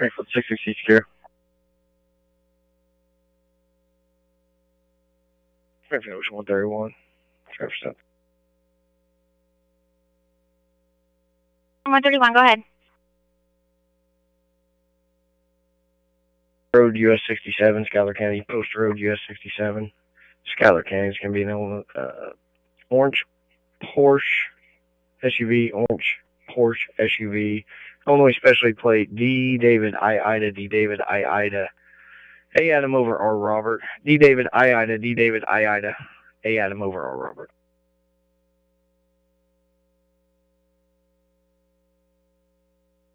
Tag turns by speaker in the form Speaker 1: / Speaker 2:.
Speaker 1: Frankfurt 660 secure. Frankfurt Ocean 131. Traffic stop.
Speaker 2: 131, go ahead.
Speaker 1: Road US 67, Schuyler County, Post Road US 67. Schuyler County is going to be an orange Porsche SUV, orange Porsche SUV, Illinois specialty plate D David I Ida D David I Ida A Adam over R Robert D David I Ida D David I Ida A Adam over R Robert.